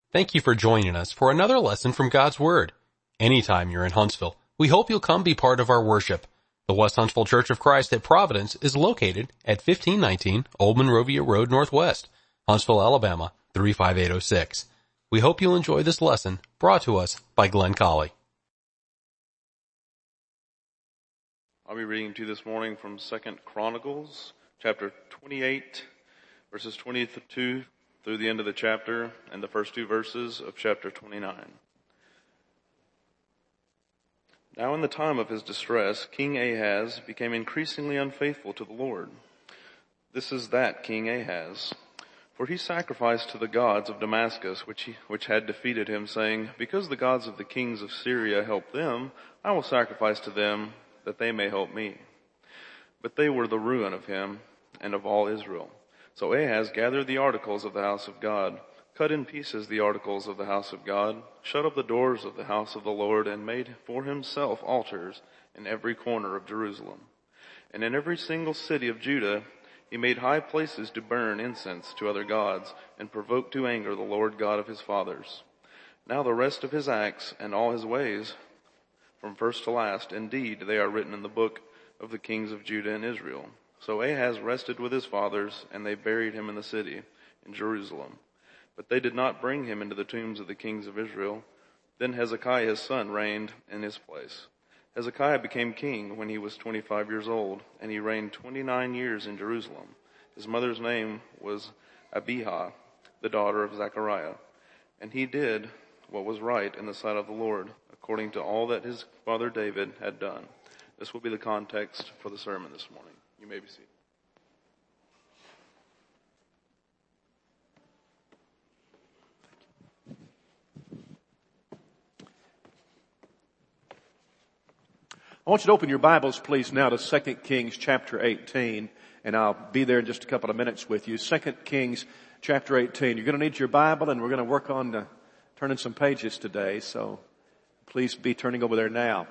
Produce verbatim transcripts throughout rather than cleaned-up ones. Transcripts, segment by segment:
Thank you for joining us for another lesson from God's Word. Anytime you're in Huntsville, we hope you'll come be part of our worship. The West Huntsville Church of Christ at Providence is located at fifteen nineteen Old Monrovia Road Northwest, Huntsville, Alabama, three five eight oh six. We hope you'll enjoy this lesson brought to us by Glenn Colley. I'll be reading to you this morning from Second Chronicles, chapter twenty-eight, verses twenty-two through the end of the chapter, and the first two verses of chapter twenty-nine. Now in the time of his distress, King Ahaz became increasingly unfaithful to the Lord. This is that King Ahaz. For he sacrificed to the gods of Damascus, which he, which had defeated him, saying, Because the gods of the kings of Syria help them, I will sacrifice to them, that they may help me. But they were the ruin of him and of all Israel. So Ahaz gathered the articles of the house of God, cut in pieces the articles of the house of God, shut up the doors of the house of the Lord, and made for himself altars in every corner of Jerusalem. And in every single city of Judah he made high places to burn incense to other gods, and provoked to anger the Lord God of his fathers. Now the rest of his acts and all his ways, from first to last, indeed, they are written in the book of the kings of Judah and Israel. So Ahaz rested with his fathers, and they buried him in the city, in Jerusalem. But they did not bring him into the tombs of the kings of Israel. Then Hezekiah his son reigned in his place. Hezekiah became king when he was twenty-five years old, and he reigned twenty-nine years in Jerusalem. His mother's name was Abijah, the daughter of Zechariah. And he did what was right in the sight of the Lord, according to all that his father David had done. This will be the context for the sermon this morning. You may be seated. I want you to open your Bibles, please, now to Second Kings chapter eighteen, and I'll be there in just a couple of minutes with you. Second Kings chapter eighteen. You're going to need your Bible, and we're going to work on uh, turning some pages today, so please be turning over there now.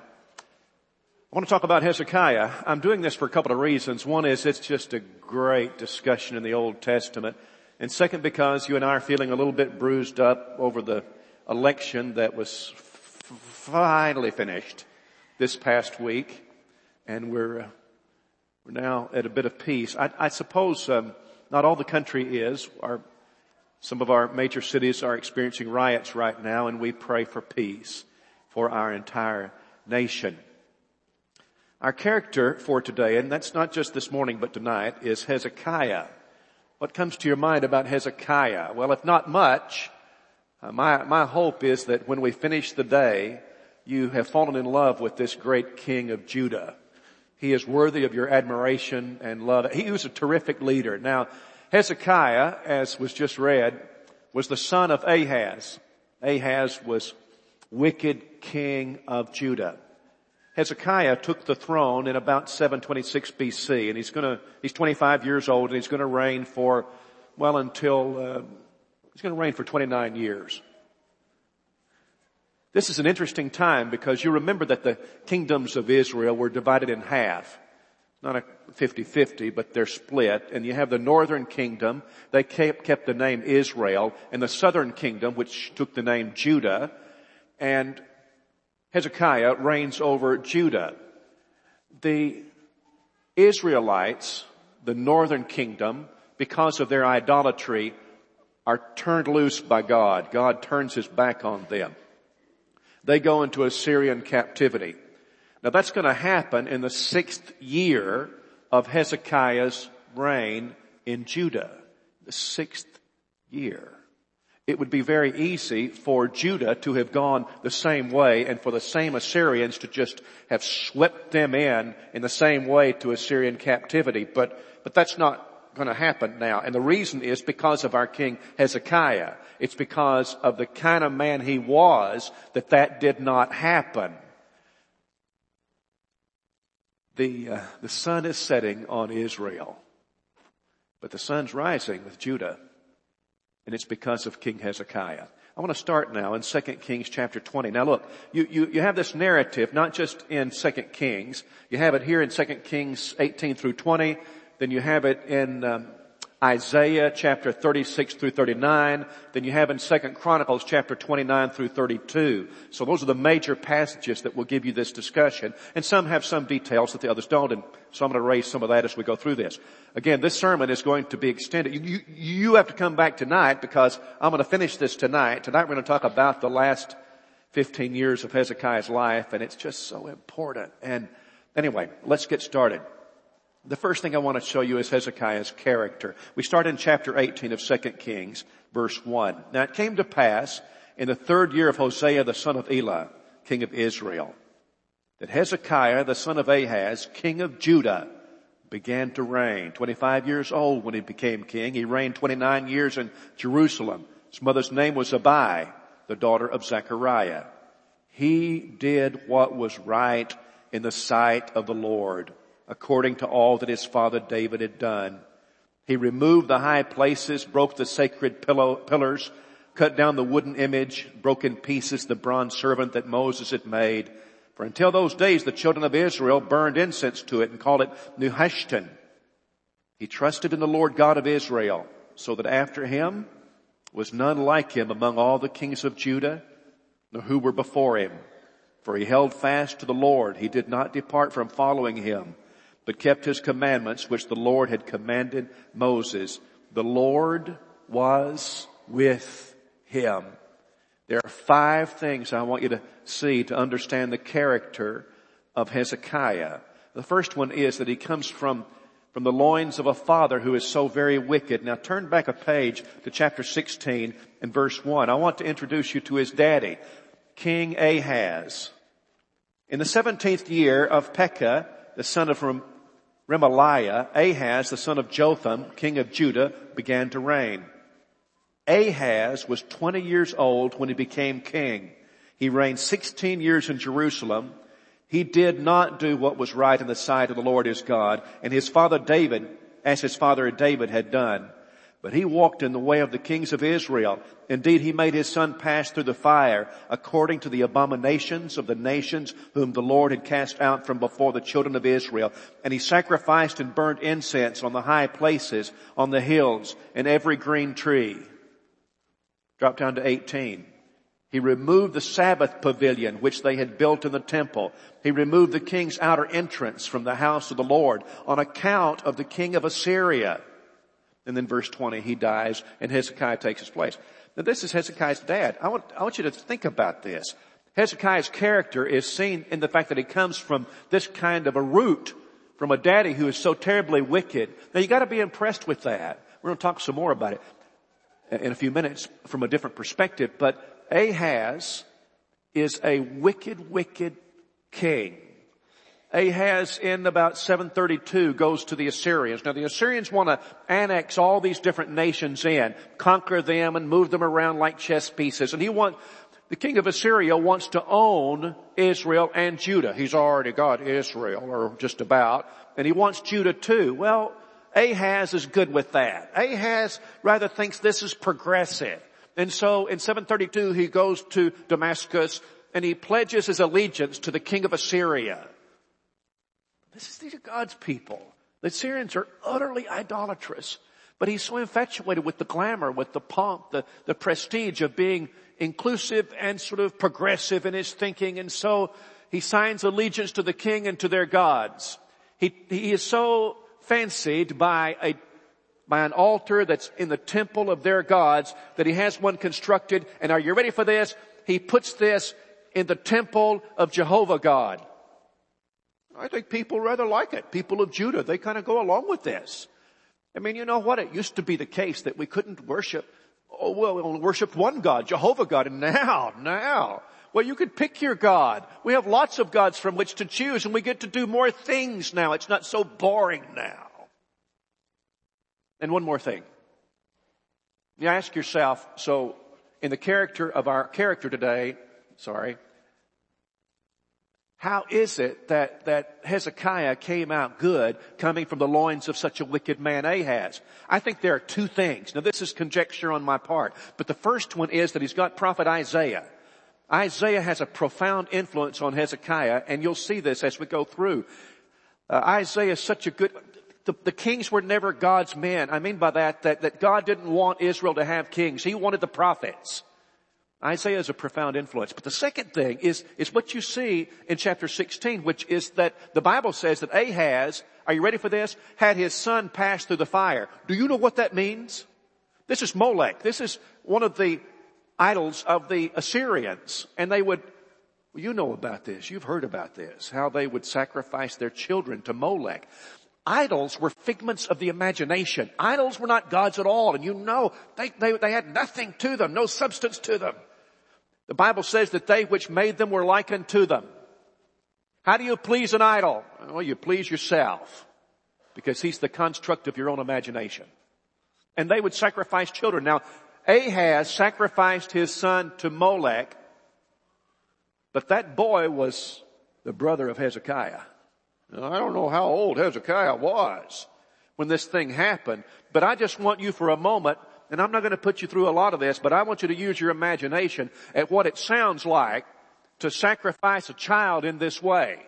I want to talk about Hezekiah. I'm doing this for a couple of reasons. One is it's just a great discussion in the Old Testament. And second, because you and I are feeling a little bit bruised up over the election that was f- finally finished this past week. And we're, uh, we're now at a bit of peace. I, I suppose um, not all the country is. Our, some of our major cities are experiencing riots right now, and we pray for peace for our entire nation. Our character for today, and that's not just this morning but tonight, is Hezekiah. What comes to your mind about Hezekiah? Well, if not much, uh, my, my hope is that when we finish the day, you have fallen in love with this great king of Judah. He is worthy of your admiration and love. He was a terrific leader. Now, Hezekiah, as was just read, was the son of Ahaz. Ahaz was wicked king of Judah. Hezekiah took the throne in about seven twenty-six B C, and he's gonna, he's twenty-five years old, and he's gonna reign for, well, until, uh, he's gonna reign for twenty-nine years. This is an interesting time because you remember that the kingdoms of Israel were divided in half. Not a fifty-fifty, but they're split. And you have the northern kingdom. They kept, kept the name Israel, and the southern kingdom, which took the name Judah. And Hezekiah reigns over Judah. The Israelites, the northern kingdom, because of their idolatry, are turned loose by God. God turns his back on them. They go into Assyrian captivity. Now that's going to happen in the sixth year of Hezekiah's reign in Judah. The sixth year. It would be very easy for Judah to have gone the same way and for the same Assyrians to just have swept them in in the same way to Assyrian captivity. But, but that's not going to happen now. And the reason is because of our king Hezekiah. It's because of the kind of man he was that that did not happen. The, uh, the sun is setting on Israel, but the sun's rising with Judah. And it's because of King Hezekiah. I want to start now in Second Kings chapter twenty. Now look, you, you, you have this narrative not just in Second Kings. You have it here in Second Kings eighteen through twenty. Then you have it in um, Isaiah chapter thirty-six through thirty-nine. Then you have in Second Chronicles chapter twenty-nine through thirty-two. So those are the major passages that will give you this discussion. And some have some details that the others don't. And so I'm going to raise some of that as we go through this. Again, this sermon is going to be extended. You, you, you have to come back tonight because I'm going to finish this tonight. Tonight we're going to talk about the last fifteen years of Hezekiah's life. And it's just so important. And anyway, let's get started. The first thing I want to show you is Hezekiah's character. We start in chapter eighteen of Second Kings, verse one. Now it came to pass in the third year of Hosea the son of Elah, king of Israel, that Hezekiah the son of Ahaz, king of Judah, began to reign. twenty-five years old when he became king. He reigned twenty-nine years in Jerusalem. His mother's name was Abi, the daughter of Zechariah. He did what was right in the sight of the Lord, according to all that his father David had done. He removed the high places, broke the sacred pillow, pillars, cut down the wooden image, broke in pieces the bronze serpent that Moses had made. For until those days the children of Israel burned incense to it and called it Nehushtan. He trusted in the Lord God of Israel, so that after him was none like him among all the kings of Judah, nor who were before him. For he held fast to the Lord. He did not depart from following him, but kept his commandments which the Lord had commanded Moses. The Lord was with him. There are five things I want you to see to understand the character of Hezekiah. The first one is that he comes from, from the loins of a father who is so very wicked. Now turn back a page to chapter sixteen and verse one. I want to introduce you to his daddy, King Ahaz. In the seventeenth year of Pekah, the son of Remaliah, Ahaz, the son of Jotham, king of Judah, began to reign. Ahaz was twenty years old when he became king. He reigned sixteen years in Jerusalem. He did not do what was right in the sight of the Lord his God, and his father David, as his father David had done. But he walked in the way of the kings of Israel. Indeed, he made his son pass through the fire according to the abominations of the nations whom the Lord had cast out from before the children of Israel. And he sacrificed and burnt incense on the high places, on the hills, and every green tree. Drop down to eighteen. He removed the Sabbath pavilion which they had built in the temple. He removed the king's outer entrance from the house of the Lord on account of the king of Assyria. And then verse twenty, he dies and Hezekiah takes his place. Now this is Hezekiah's dad. I want, I want you to think about this. Hezekiah's character is seen in the fact that he comes from this kind of a root, from a daddy who is so terribly wicked. Now you gotta be impressed with that. We're gonna talk some more about it in a few minutes from a different perspective. But Ahaz is a wicked, wicked king. Ahaz in about seven thirty-two goes to the Assyrians. Now the Assyrians want to annex all these different nations in, conquer them and move them around like chess pieces. And he want, the king of Assyria wants to own Israel and Judah. He's already got Israel, or just about, and he wants Judah too. Well, Ahaz is good with that. Ahaz rather thinks this is progressive. And so in seven thirty-two he goes to Damascus and he pledges his allegiance to the king of Assyria. This is, these are God's people. The Assyrians are utterly idolatrous. But he's so infatuated with the glamour, with the pomp, the, the prestige of being inclusive and sort of progressive in his thinking. And so he signs allegiance to the king and to their gods. He, he is so fancied by a, by an altar that's in the temple of their gods that he has one constructed. And are you ready for this? He puts this in the temple of Jehovah God. I think people rather like it. People of Judah, they kind of go along with this. I mean, you know what? It used to be the case that we couldn't worship, oh, well, we only worshiped one God, Jehovah God. And now, now, well, you could pick your God. We have lots of gods from which to choose, and we get to do more things now. It's not so boring now. And one more thing. You ask yourself, so in the character of our character today, sorry, how is it that, that Hezekiah came out good coming from the loins of such a wicked man Ahaz? I think there are two things. Now this is conjecture on my part, but the first one is that he's got prophet Isaiah. Isaiah has a profound influence on Hezekiah, and you'll see this as we go through. Uh, Isaiah is such a good, the, the kings were never God's men. I mean by that, that, that God didn't want Israel to have kings. He wanted the prophets. Isaiah is a profound influence. But the second thing is, is what you see in chapter sixteen, which is that the Bible says that Ahaz, are you ready for this? Had his son pass through the fire. Do you know what that means? This is Molech. This is one of the idols of the Assyrians. And they would, well, you know about this. You've heard about this. How they would sacrifice their children to Molech. Idols were figments of the imagination. Idols were not gods at all. And you know, they, they, they had nothing to them, no substance to them. The Bible says that they which made them were likened to them. How do you please an idol? Well, you please yourself, because he's the construct of your own imagination. And they would sacrifice children. Now, Ahaz sacrificed his son to Molech, but that boy was the brother of Hezekiah. Now, I don't know how old Hezekiah was when this thing happened, but I just want you for a moment, and I'm not going to put you through a lot of this, but I want you to use your imagination at what it sounds like to sacrifice a child in this way.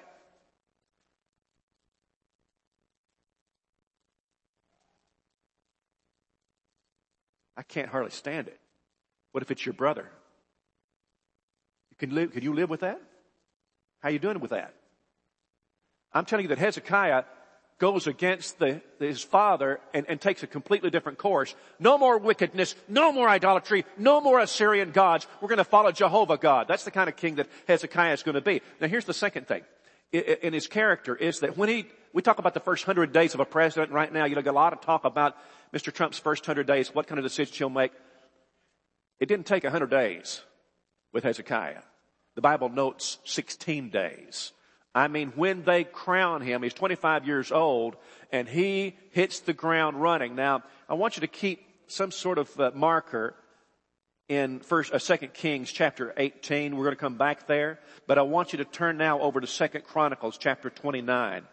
I can't hardly stand it. What if it's your brother? You can live, can you live with that? How are you doing with that? I'm telling you that Hezekiah goes against the, his father and, and takes a completely different course. No more wickedness, no more idolatry, no more Assyrian gods. We're going to follow Jehovah God. That's the kind of king that Hezekiah is going to be. Now here's the second thing in his character is that when he, we talk about the first hundred days of a president right now, you know, a lot of talk about Mister Trump's first hundred days, what kind of decisions he'll make. It didn't take a hundred days with Hezekiah. The Bible notes sixteen days. I mean, when they crown him, he's twenty-five years old, and he hits the ground running. Now, I want you to keep some sort of uh, marker in First, uh, Second Kings chapter eighteen. We're going to come back there, but I want you to turn now over to Second Chronicles chapter twenty-nine.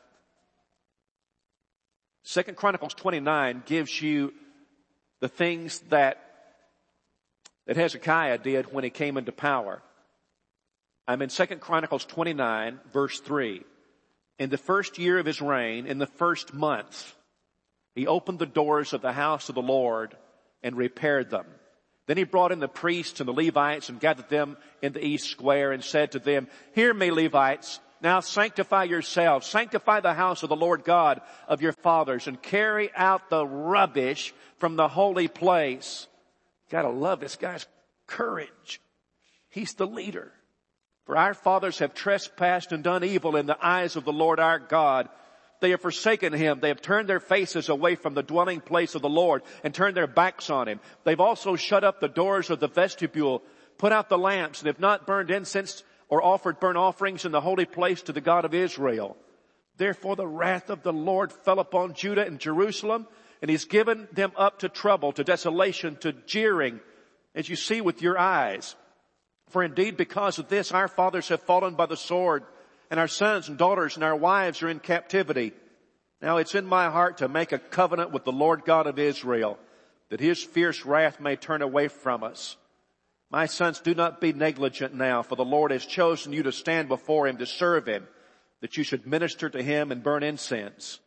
Second Chronicles twenty-nine gives you the things that that Hezekiah did when he came into power. I'm in Second Chronicles twenty-nine, verse three. In the first year of his reign, in the first month, he opened the doors of the house of the Lord and repaired them. Then he brought in the priests and the Levites and gathered them in the east square and said to them, "Hear me, Levites. Now sanctify yourselves. Sanctify the house of the Lord God of your fathers and carry out the rubbish from the holy place." Gotta love this guy's courage. He's the leader. "For our fathers have trespassed and done evil in the eyes of the Lord our God. They have forsaken him. They have turned their faces away from the dwelling place of the Lord and turned their backs on him. They've also shut up the doors of the vestibule, put out the lamps, and have not burned incense or offered burnt offerings in the holy place to the God of Israel. Therefore the wrath of the Lord fell upon Judah and Jerusalem, and he's given them up to trouble, to desolation, to jeering, as you see with your eyes. For indeed, because of this, our fathers have fallen by the sword, and our sons and daughters and our wives are in captivity. Now it's in my heart to make a covenant with the Lord God of Israel, that his fierce wrath may turn away from us. My sons, do not be negligent now, for the Lord has chosen you to stand before him to serve him, that you should minister to him and burn incense."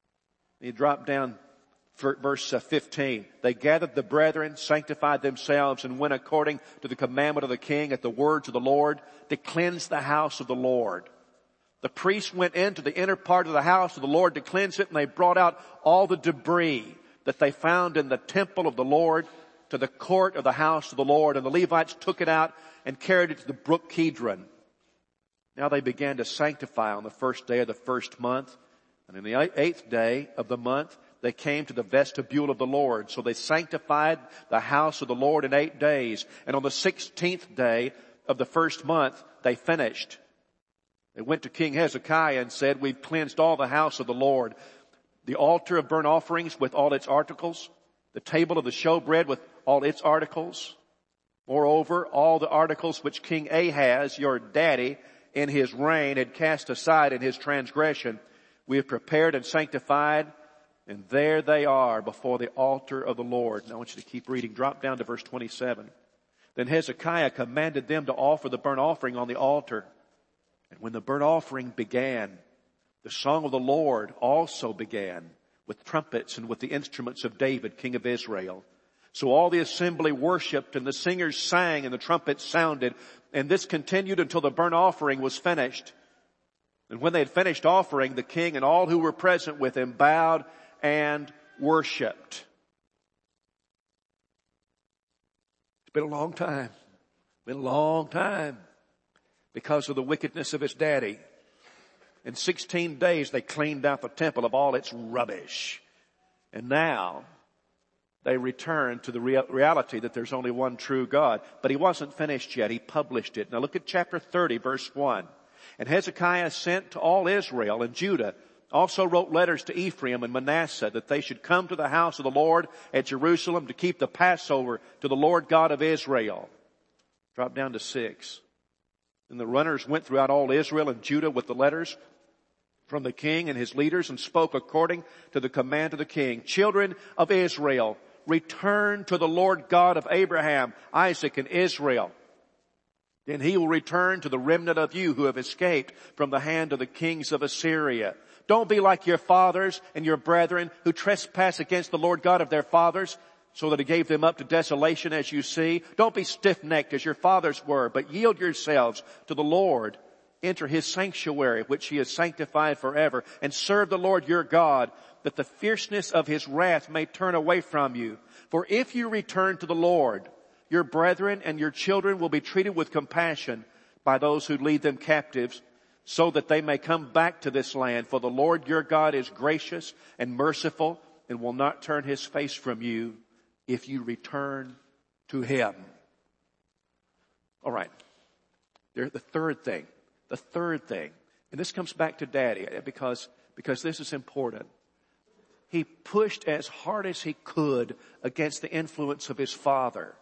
You drop down verse fifteen. "They gathered the brethren, sanctified themselves, and went according to the commandment of the king at the words of the Lord to cleanse the house of the Lord. The priests went into the inner part of the house of the Lord to cleanse it, and they brought out all the debris that they found in the temple of the Lord to the court of the house of the Lord, and the Levites took it out and carried it to the brook Kidron. Now they began to sanctify on the first day of the first month, and in the eighth day of the month they came to the vestibule of the Lord. So they sanctified the house of the Lord in eight days. And on the sixteenth day of the first month, they finished. They went to King Hezekiah and said, "We've cleansed all the house of the Lord. The altar of burnt offerings with all its articles, the table of the showbread with all its articles. Moreover, all the articles which King Ahaz, your daddy, in his reign had cast aside in his transgression, we have prepared and sanctified. And there they are before the altar of the Lord." Now I want you to keep reading. Drop down to verse twenty-seven. "Then Hezekiah commanded them to offer the burnt offering on the altar. And when the burnt offering began, the song of the Lord also began with trumpets and with the instruments of David, king of Israel. So all the assembly worshiped, and the singers sang, and the trumpets sounded, and this continued until the burnt offering was finished. And when they had finished offering, the king and all who were present with him bowed and worshiped. It's been a long time. Been a long time because of the wickedness of his daddy. In sixteen days, they cleaned out the temple of all its rubbish. And now they return to the real reality that there's only one true God. But he wasn't finished yet. He published it. Now look at chapter thirty, verse one. And Hezekiah sent to all Israel and Judah, also wrote letters to Ephraim and Manasseh that they should come to the house of the Lord at Jerusalem to keep the Passover to the Lord God of Israel. Drop down to six. And the runners went throughout all Israel and Judah with the letters from the king and his leaders and spoke according to the command of the king. Children of Israel, return to the Lord God of Abraham, Isaac, and Israel. Then he will return to the remnant of you who have escaped from the hand of the kings of Assyria. Don't be like your fathers and your brethren who trespass against the Lord God of their fathers, so that he gave them up to desolation, as you see. Don't be stiff-necked as your fathers were, but yield yourselves to the Lord. Enter his sanctuary, which he has sanctified forever, and serve the Lord your God, that the fierceness of his wrath may turn away from you. For if you return to the Lord, your brethren and your children will be treated with compassion by those who lead them captives, so that they may come back to this land. For the Lord your God is gracious and merciful, and will not turn his face from you if you return to him. All right. There's the third thing. The third thing. And this comes back to Daddy because, because this is important. He pushed as hard as he could against the influence of his father.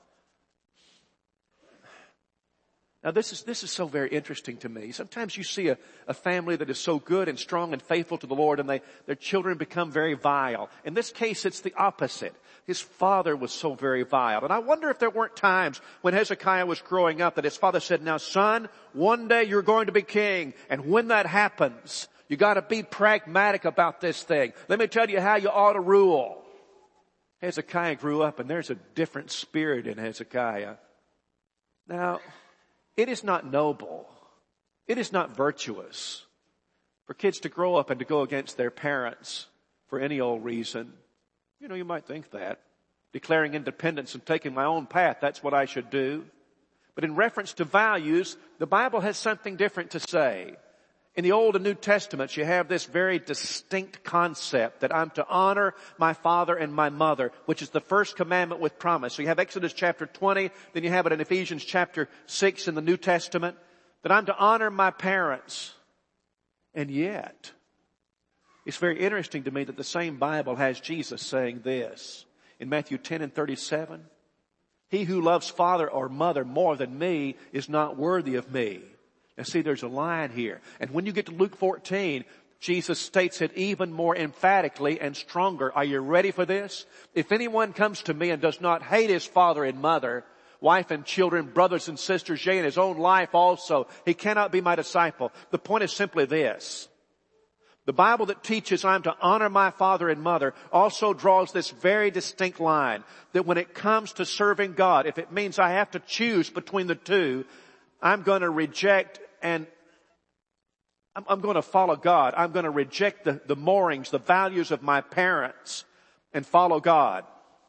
Now this is, this is so very interesting to me. Sometimes you see a, a family that is so good and strong and faithful to the Lord, and they, their children become very vile. In this case, it's the opposite. His father was so very vile. And I wonder if there weren't times when Hezekiah was growing up that his father said, now son, one day you're going to be king. And when that happens, you gotta be pragmatic about this thing. Let me tell you how you ought to rule. Hezekiah grew up, and there's a different spirit in Hezekiah. Now, it is not noble. It is not virtuous for kids to grow up and to go against their parents for any old reason. You know, you might think that. Declaring independence and taking my own path, that's what I should do. But in reference to values, the Bible has something different to say. In the Old and New Testaments, you have this very distinct concept that I'm to honor my father and my mother, which is the first commandment with promise. So you have Exodus chapter twenty, then you have it in Ephesians chapter six in the New Testament, that I'm to honor my parents. And yet, it's very interesting to me that the same Bible has Jesus saying this in Matthew ten and thirty-seven. He who loves father or mother more than me is not worthy of me. Now see, there's a line here. And when you get to Luke fourteen, Jesus states it even more emphatically and stronger. Are you ready for this? If anyone comes to me and does not hate his father and mother, wife and children, brothers and sisters, yea, and his own life also, he cannot be my disciple. The point is simply this. The Bible that teaches I'm to honor my father and mother also draws this very distinct line that when it comes to serving God, if it means I have to choose between the two, I'm going to reject and I'm, I'm going to follow God. I'm going to reject the, the moorings, the values of my parents and follow God.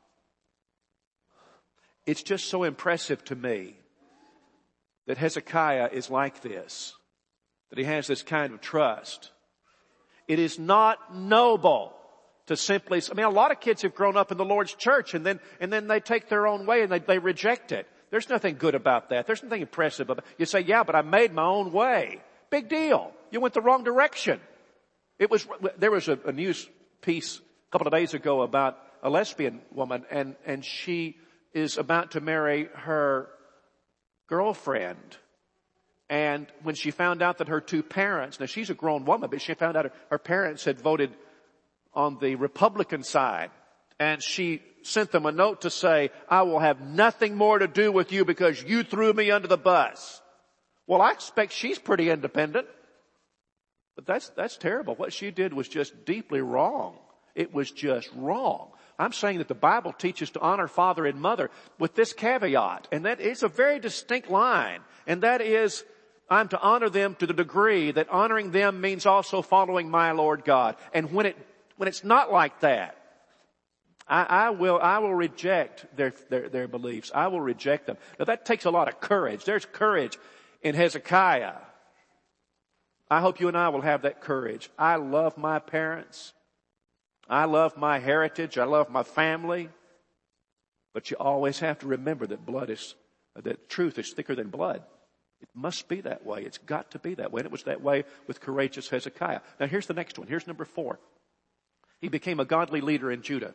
It's just so impressive to me that Hezekiah is like this, that he has this kind of trust. It is not noble to simply, I mean, a lot of kids have grown up in the Lord's church and then, and then they take their own way and they, they reject it. There's nothing good about that. There's nothing impressive about it. You say, yeah, but I made my own way. Big deal. You went the wrong direction. It was, there was a, a news piece a couple of days ago about a lesbian woman and, and she is about to marry her girlfriend. And when she found out that her two parents, now she's a grown woman, but she found out her, her parents had voted on the Republican side. And she sent them a note to say, I will have nothing more to do with you because you threw me under the bus. Well, I expect she's pretty independent. But that's, that's terrible. What she did was just deeply wrong. It was just wrong. I'm saying that the Bible teaches to honor father and mother with this caveat, and that is a very distinct line, and that is, I'm to honor them to the degree that honoring them means also following my Lord God. And when it, when it's not like that, I, I will, I will reject their, their, their beliefs. I will reject them. Now that takes a lot of courage. There's courage in Hezekiah. I hope you and I will have that courage. I love my parents. I love my heritage. I love my family. But you always have to remember that blood is, that truth is thicker than blood. It must be that way. It's got to be that way. And it was that way with courageous Hezekiah. Now here's the next one. Here's number four. He became a godly leader in Judah.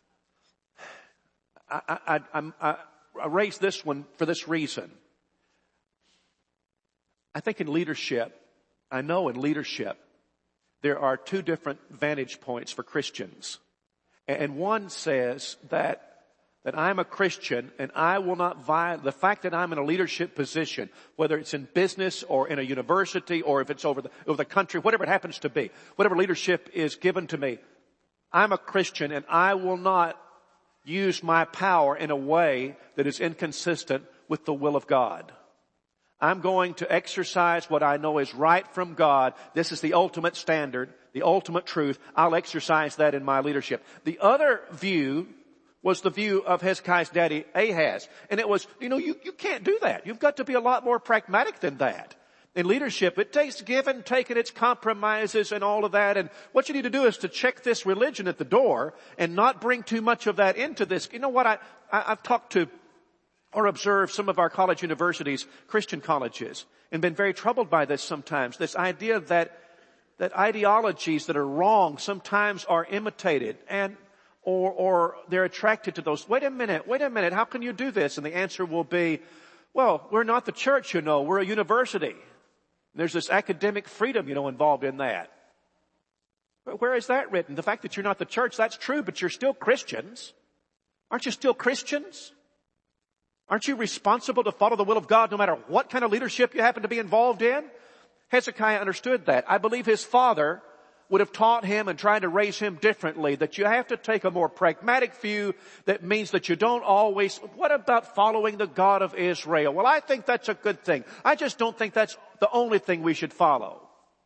I, I, I, I, I raised this one for this reason. I think in leadership, I know in leadership, there are two different vantage points for Christians. And one says that that I'm a Christian and I will not violate the fact that I'm in a leadership position, whether it's in business or in a university or if it's over the, over the country, whatever it happens to be, whatever leadership is given to me, I'm a Christian and I will not use my power in a way that is inconsistent with the will of God. I'm going to exercise what I know is right from God. This is the ultimate standard, the ultimate truth. I'll exercise that in my leadership. The other view was the view of Hezekiah's daddy Ahaz. And it was, you know, you, you can't do that. You've got to be a lot more pragmatic than that. In leadership, it takes give and take and it's compromises and all of that. And what you need to do is to check this religion at the door and not bring too much of that into this. You know what? I, I, I've talked to or observed some of our college universities, Christian colleges, and been very troubled by this sometimes. This idea that, that ideologies that are wrong sometimes are imitated and Or, or they're attracted to those. Wait a minute, wait a minute, how can you do this? And the answer will be, well, we're not the church, you know, we're a university. There's this academic freedom, you know, involved in that. But where is that written? The fact that you're not the church, that's true, but you're still Christians. Aren't you still Christians? Aren't you responsible to follow the will of God no matter what kind of leadership you happen to be involved in? Hezekiah understood that. I believe his father would have taught him and tried to raise him differently, that you have to take a more pragmatic view that means that you don't always, what about following the God of Israel? Well, I think that's a good thing. I just don't think that's the only thing we should follow.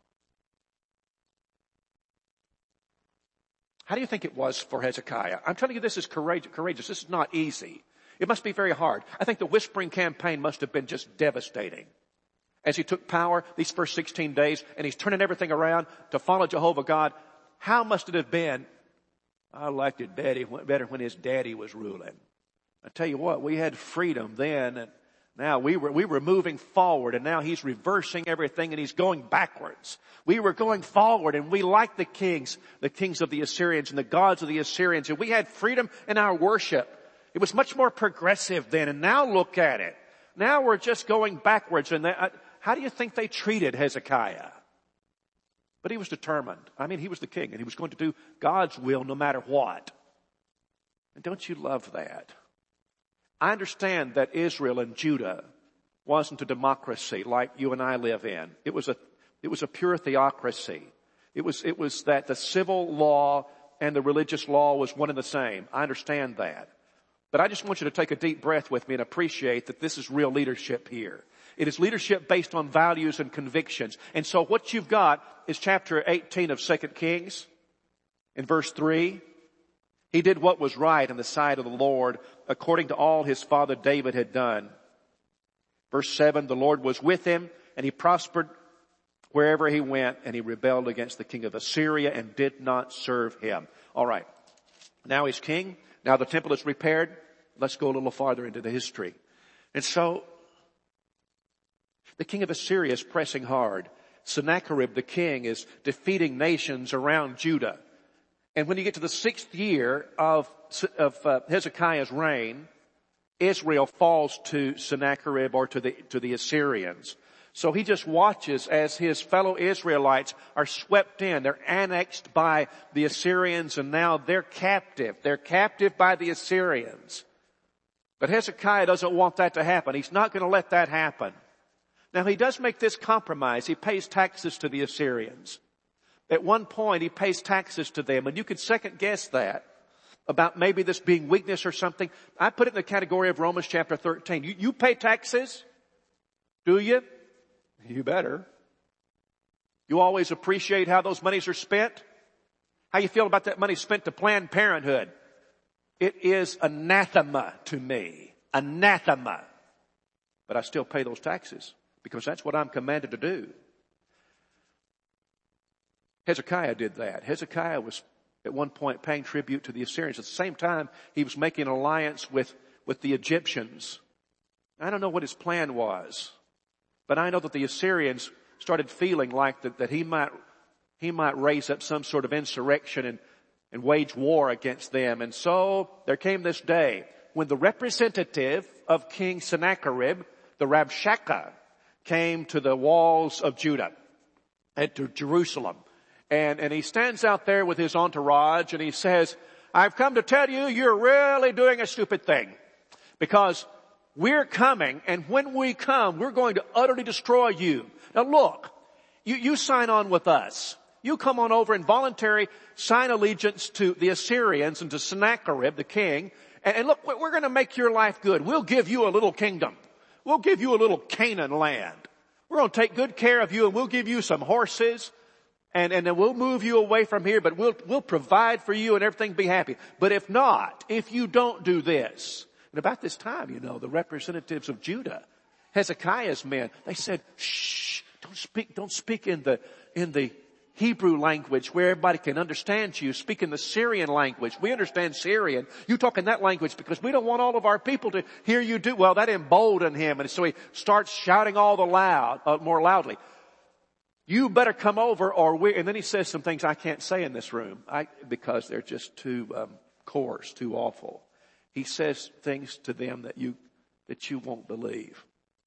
How do you think it was for Hezekiah? I'm telling you this is courageous. This is not easy. It must be very hard. I think the whispering campaign must have been just devastating. As he took power these first sixteen days and he's turning everything around to follow Jehovah God, how must it have been? I liked it daddy better when his daddy was ruling. I tell you what, we had freedom then and now we were, we were moving forward and now he's reversing everything and he's going backwards. We were going forward and we liked the kings, the kings of the Assyrians and the gods of the Assyrians, and we had freedom in our worship. It was much more progressive then, and now look at it. Now we're just going backwards. And that, how do you think they treated Hezekiah? But he was determined. I mean, he was the king and he was going to do God's will no matter what. And don't you love that? I understand that Israel and Judah wasn't a democracy like you and I live in. It was a, it was a pure theocracy. It was, it was that the civil law and the religious law was one and the same. I understand that. But I just want you to take a deep breath with me and appreciate that this is real leadership here. It is leadership based on values and convictions. And so what you've got is chapter eighteen of Second Kings in verse three. He did what was right in the sight of the Lord according to all his father David had done. Verse seven, the Lord was with him and he prospered wherever he went, and he rebelled against the king of Assyria and did not serve him. All right. Now he's king. Now the temple is repaired. Let's go a little farther into the history. And so the king of Assyria is pressing hard. Sennacherib, the king, is defeating nations around Judah. And when you get to the sixth year of, of uh, Hezekiah's reign, Israel falls to Sennacherib or to the, to the Assyrians. So he just watches as his fellow Israelites are swept in. They're annexed by the Assyrians and now they're captive. They're captive by the Assyrians. But Hezekiah doesn't want that to happen. He's not going to let that happen. Now he does make this compromise. He pays taxes to the Assyrians. At one point, he pays taxes to them, and you could second guess that about maybe this being weakness or something. I put it in the category of Romans chapter thirteen. You, you pay taxes? Do you? You better. You always appreciate how those monies are spent? How you feel about that money spent to Planned Parenthood? It is anathema to me. Anathema. But I still pay those taxes because that's what I'm commanded to do. Hezekiah did that. Hezekiah was at one point paying tribute to the Assyrians. At the same time, he was making an alliance with, with the Egyptians. I don't know what his plan was, but I know that the Assyrians started feeling like that, that he might, he might raise up some sort of insurrection and, and wage war against them. And so there came this day when the representative of King Sennacherib, the Rabshakeh, came to the walls of Judah and to Jerusalem. And, and he stands out there with his entourage and he says, I've come to tell you, you're really doing a stupid thing because we're coming, and when we come, we're going to utterly destroy you. Now look, you, you sign on with us. You come on over and voluntarily sign allegiance to the Assyrians and to Sennacherib, the king. And, and look, we're going to make your life good. We'll give you a little kingdom. We'll give you a little Canaan land. We're going to take good care of you, and we'll give you some horses. And, and then we'll move you away from here, but we'll, we'll provide for you and everything be happy. But if not, if you don't do this, and about this time, you know, the representatives of Judah, Hezekiah's men, they said, shh, don't speak, don't speak in the, in the Hebrew language where everybody can understand you. Speak in the Syrian language. We understand Syrian. You talk in that language because we don't want all of our people to hear you do. Well, that emboldened him. And so he starts shouting all the loud, uh, more loudly. You better come over or we, and then he says some things I can't say in this room I, because they're just too um, coarse, too awful. He says things to them that you, that you won't believe.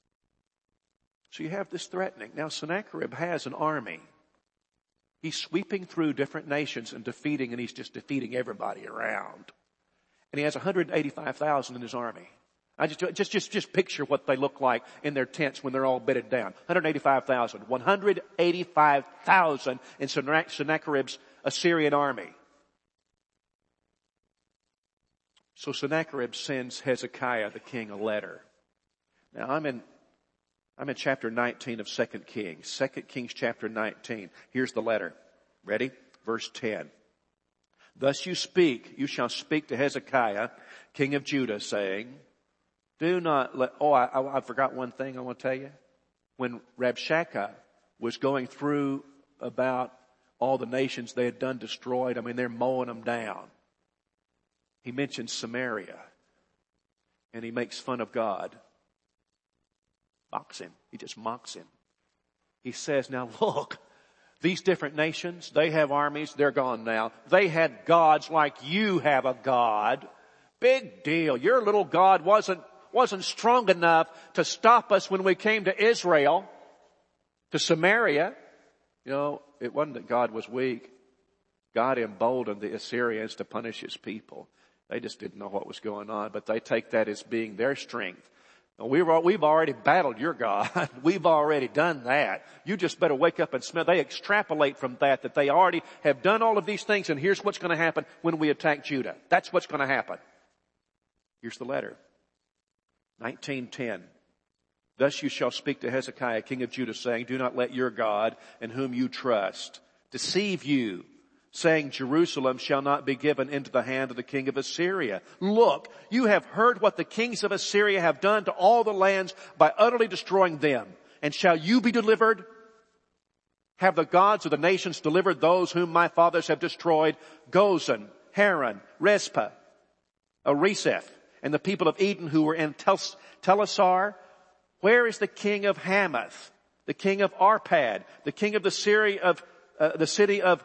So you have this threatening. Now Sennacherib has an army. He's sweeping through different nations and defeating, and he's just defeating everybody around. And he has one hundred eighty-five thousand in his army. I just, just, just, just picture what they look like in their tents when they're all bedded down. one hundred eighty-five thousand. one hundred eighty-five thousand in Sennacherib's Assyrian army. So Sennacherib sends Hezekiah the king a letter. Now I'm in, I'm in chapter nineteen of Second Kings. Second Kings chapter nineteen. Here's the letter. Ready? Verse ten. Thus you speak, you shall speak to Hezekiah, king of Judah, saying, do not let, oh, I, I, I forgot one thing I want to tell you. When Rabshakeh was going through about all the nations they had done destroyed, I mean, they're mowing them down. He mentions Samaria. And he makes fun of God. Mocks him. He just mocks him. He says, now look, these different nations, they have armies, they're gone now. They had gods like you have a God. Big deal. Your little God wasn't wasn't strong enough to stop us when we came to Israel, to Samaria. You know, it wasn't that God was weak. God emboldened the Assyrians to punish his people. They just didn't know what was going on, but they take that as being their strength. Now, we were, we've already battled your God. We've already done that. You just better wake up and smell. They extrapolate from that, that they already have done all of these things, and here's what's going to happen when we attack Judah. That's what's going to happen. Here's the letter. nineteen ten. Thus you shall speak to Hezekiah, king of Judah, saying, do not let your God, in whom you trust, deceive you, saying, Jerusalem shall not be given into the hand of the king of Assyria. Look, you have heard what the kings of Assyria have done to all the lands by utterly destroying them. And shall you be delivered? Have the gods of the nations delivered those whom my fathers have destroyed? Gozan, Haran, Rezpah, Areseph, and the people of Eden who were in Tel- Telassar? Where is the king of Hamath, the king of Arpad, the king of the city of, uh, the city of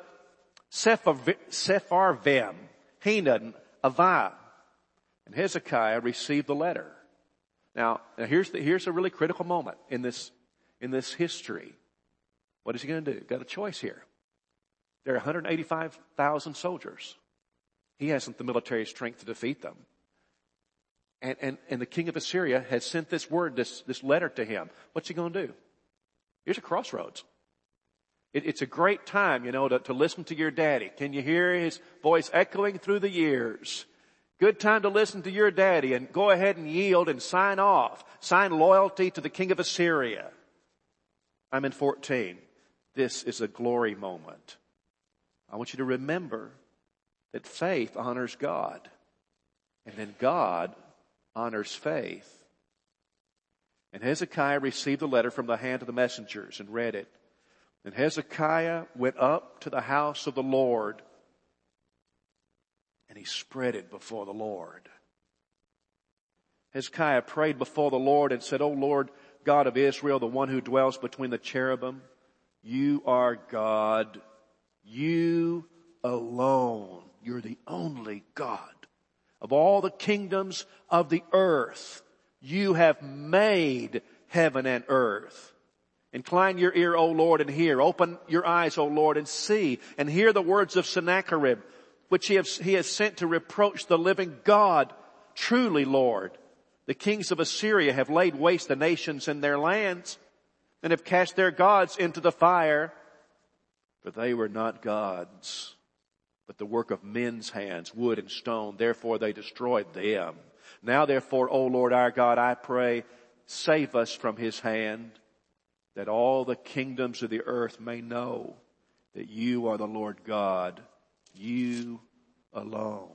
Sepharvaim, Henan, Avah? And Hezekiah received the letter. Now, now here's the, here's a really critical moment in this, in this history. What is he going to do? Got a choice here. There are one hundred eighty-five thousand soldiers. He hasn't the military strength to defeat them. And, and, and the king of Assyria has sent this word, this, this letter to him. What's he going to do? Here's a crossroads. It, it's a great time, you know, to, to listen to your daddy. Can you hear his voice echoing through the years? Good time to listen to your daddy and go ahead and yield and sign off. Sign loyalty to the king of Assyria. I'm in fourteen. This is a glory moment. I want you to remember that faith honors God. And then God honors faith. And Hezekiah received the letter from the hand of the messengers and read it. And Hezekiah went up to the house of the Lord, and he spread it before the Lord. Hezekiah prayed before the Lord and said, O Lord, God of Israel, the one who dwells between the cherubim, you are God. You alone. You're the only God. Of all the kingdoms of the earth, you have made heaven and earth. Incline your ear, O Lord, and hear. Open your eyes, O Lord, and see. And hear the words of Sennacherib, which he has, he has sent to reproach the living God. Truly, Lord, the kings of Assyria have laid waste the nations and their lands, and have cast their gods into the fire. For they were not gods, but the work of men's hands, wood and stone. Therefore they destroyed them. Now therefore, O Lord our God, I pray, save us from his hand, that all the kingdoms of the earth may know that you are the Lord God, you alone.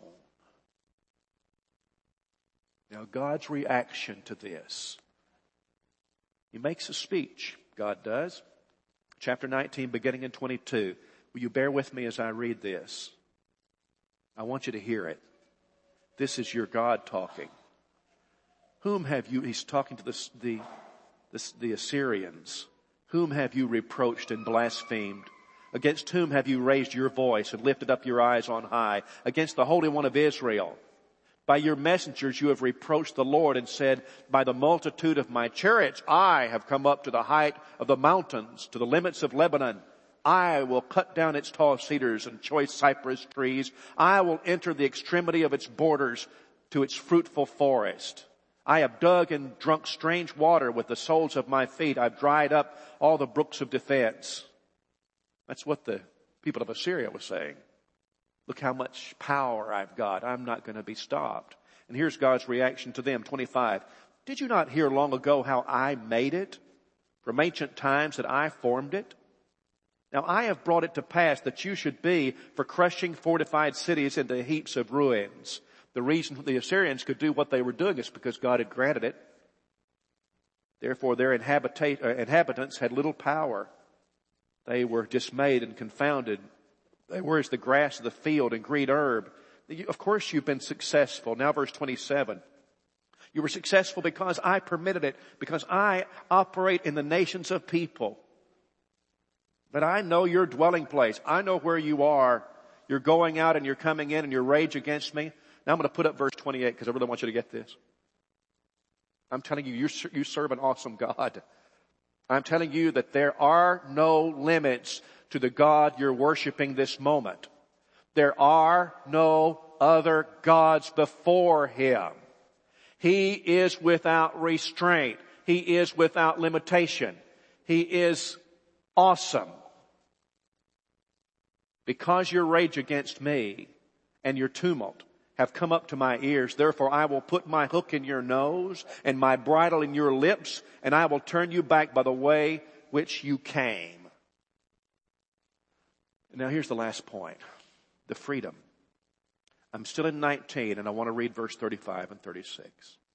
Now God's reaction to this. He makes a speech. God does. Chapter nineteen, beginning in twenty-two. Will you bear with me as I read this? I want you to hear it. This is your God talking. Whom have you, he's talking to the, the, the, the Assyrians. Whom have you reproached and blasphemed? Against whom have you raised your voice and lifted up your eyes on high? Against the Holy One of Israel. By your messengers you have reproached the Lord and said, by the multitude of my chariots I have come up to the height of the mountains, to the limits of Lebanon. I will cut down its tall cedars and choice cypress trees. I will enter the extremity of its borders to its fruitful forest. I have dug and drunk strange water with the soles of my feet. I've dried up all the brooks of defense. That's what the people of Assyria were saying. Look how much power I've got. I'm not going to be stopped. And here's God's reaction to them. twenty-five. Did you not hear long ago how I made it? From ancient times that I formed it? Now I have brought it to pass that you should be for crushing fortified cities into heaps of ruins. The reason the Assyrians could do what they were doing is because God had granted it. Therefore their inhabita- uh, inhabitants had little power. They were dismayed and confounded. They were as the grass of the field and green herb. Of course you've been successful. Now verse twenty-seven. You were successful because I permitted it, because I operate in the nations of people. But I know your dwelling place. I know where you are. You're going out and you're coming in and you rage against me. Now I'm going to put up verse twenty-eight because I really want you to get this. I'm telling you, you, you serve an awesome God. I'm telling you that there are no limits to the God you're worshiping this moment. There are no other gods before him. He is without restraint. He is without limitation. He is awesome. Because your rage against me and your tumult have come up to my ears, therefore I will put my hook in your nose and my bridle in your lips, and I will turn you back by the way which you came. Now here's the last point. The freedom. I'm still in nineteen and I want to read verse thirty-five and thirty-six.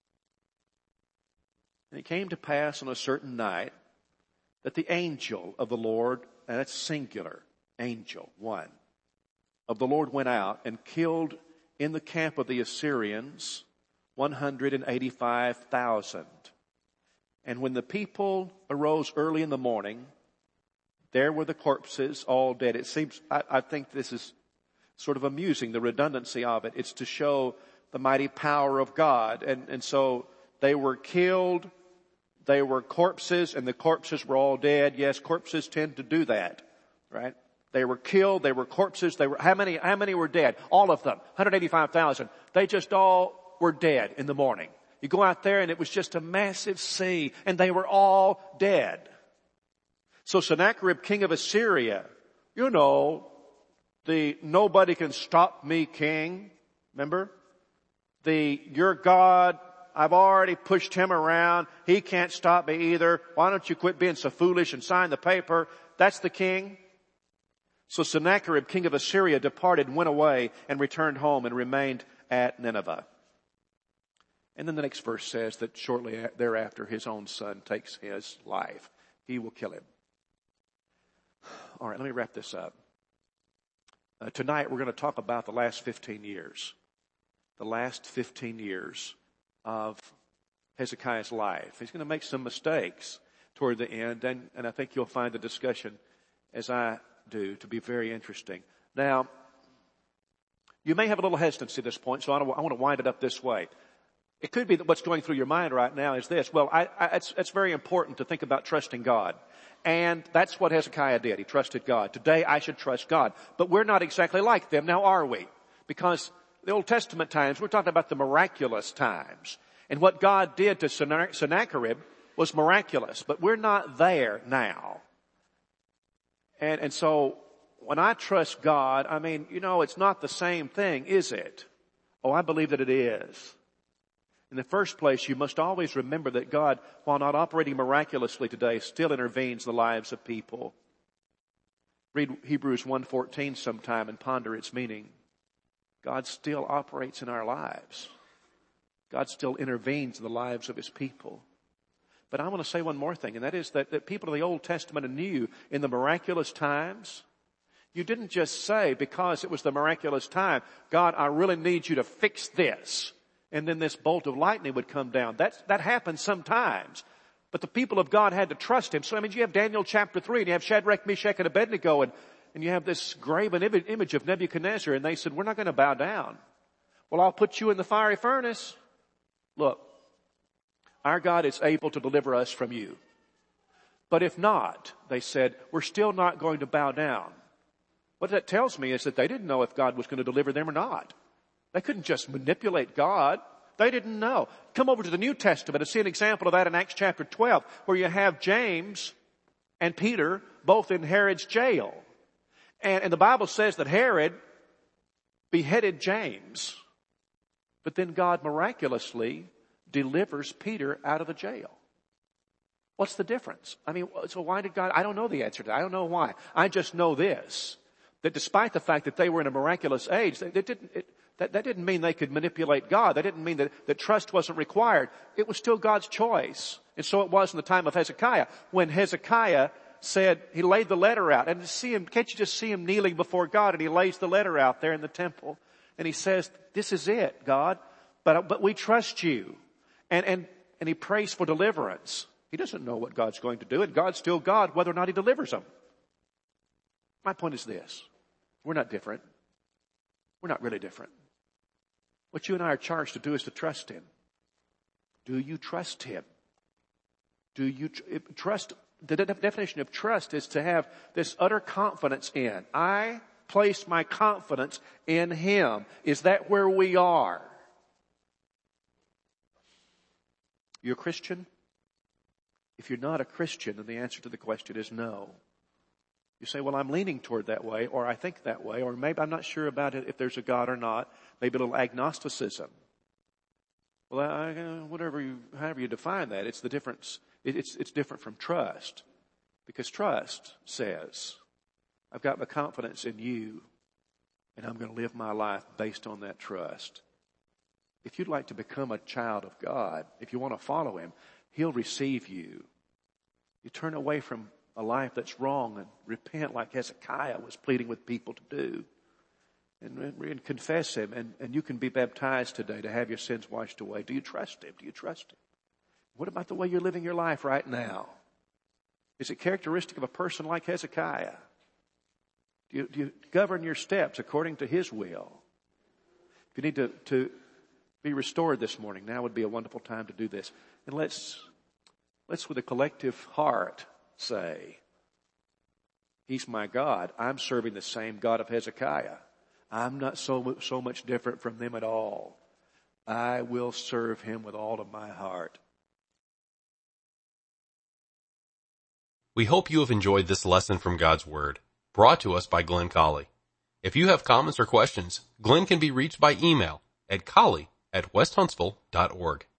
And it came to pass on a certain night that the angel of the Lord, and that's singular, angel, one, of the Lord went out and killed in the camp of the Assyrians one hundred eighty-five thousand. And when the people arose early in the morning, there were the corpses all dead. It seems, I, I think this is sort of amusing, the redundancy of it. It's to show the mighty power of God. And, and so they were killed, they were corpses, and the corpses were all dead. Yes, corpses tend to do that, right? They were killed, they were corpses, they were, how many, how many were dead? All of them, one hundred eighty-five thousand. They just all were dead in the morning. You go out there and it was just a massive sea, and they were all dead. So Sennacherib, king of Assyria, you know, the nobody can stop me king, remember? The, your God, I've already pushed him around. He can't stop me either. Why don't you quit being so foolish and sign the paper? That's the king. So Sennacherib, king of Assyria, departed and went away and returned home and remained at Nineveh. And then the next verse says that shortly thereafter his own son takes his life. He will kill him. All right, let me wrap this up. Uh, tonight we're going to talk about the last fifteen years. The last fifteen years of Hezekiah's life. He's going to make some mistakes toward the end, and, and I think you'll find the discussion, as I do, to be very interesting. Now, you may have a little hesitancy at this point, so I want to wind it up this way. It could be that what's going through your mind right now is this. Well, I, I, it's, it's very important to think about trusting God. And that's what Hezekiah did. He trusted God. Today I should trust God. But we're not exactly like them, now are we? Because the Old Testament times, we're talking about the miraculous times. And what God did to Sennacherib was miraculous. But we're not there now. And, and so when I trust God, I mean, you know, it's not the same thing, is it? Oh, I believe that it is. In the first place, you must always remember that God, while not operating miraculously today, still intervenes in the lives of people. Read Hebrews one fourteen sometime and ponder its meaning. God still operates in our lives. God still intervenes in the lives of his people. But I want to say one more thing, and that is that, that people of the Old Testament knew in the miraculous times, you didn't just say, because it was the miraculous time, God, I really need you to fix this. And then this bolt of lightning would come down. That's, that happens sometimes. But the people of God had to trust him. So, I mean, you have Daniel chapter three, and you have Shadrach, Meshach, and Abednego, and, and you have this graven image of Nebuchadnezzar, and they said, we're not going to bow down. Well, I'll put you in the fiery furnace. Look, our God is able to deliver us from you. But if not, they said, we're still not going to bow down. What that tells me is that they didn't know if God was going to deliver them or not. They couldn't just manipulate God. They didn't know. Come over to the New Testament and see an example of that in Acts chapter twelve, where you have James and Peter both in Herod's jail. And, and the Bible says that Herod beheaded James, but then God miraculously delivers Peter out of the jail. What's the difference? I mean, so why did God, I don't know the answer to that. I don't know why. I just know this, that despite the fact that they were in a miraculous age, they, they didn't, it, That, that didn't mean they could manipulate God. That didn't mean that, that trust wasn't required. It was still God's choice. And so it was in the time of Hezekiah. When Hezekiah said, he laid the letter out. And to see him, can't you just see him kneeling before God? And he lays the letter out there in the temple. And he says, this is it, God. But, but we trust you. And, and, and he prays for deliverance. He doesn't know what God's going to do. And God's still God, whether or not he delivers them. My point is this. We're not different. We're not really different. What you and I are charged to do is to trust him. Do you trust him? Do you tr- trust? The de- definition of trust is to have this utter confidence in. I place my confidence in him. Is that where we are? You're a Christian? If you're not a Christian, then the answer to the question is no. You say, well, I'm leaning toward that way, or I think that way, or maybe I'm not sure about it if there's a God or not. Maybe a little agnosticism. Well, I, whatever you, however you define that, it's the difference. It, it's, it's different from trust. Because trust says, I've got my confidence in you, and I'm going to live my life based on that trust. If you'd like to become a child of God, if you want to follow him, he'll receive you. You turn away from a life that's wrong and repent like Hezekiah was pleading with people to do. And, and confess him. And, and you can be baptized today to have your sins washed away. Do you trust him? Do you trust him? What about the way you're living your life right now? Is it characteristic of a person like Hezekiah? Do you, do you govern your steps according to his will? If you need to, to be restored this morning, now would be a wonderful time to do this. And let's, let's with a collective heart say, he's my God. I'm serving the same God of Hezekiah. I'm not so, so much different from them at all. I will serve him with all of my heart. We hope you have enjoyed this lesson from God's Word, brought to us by Glenn Colley. If you have comments or questions, Glenn can be reached by email at colley at west huntsville dot org.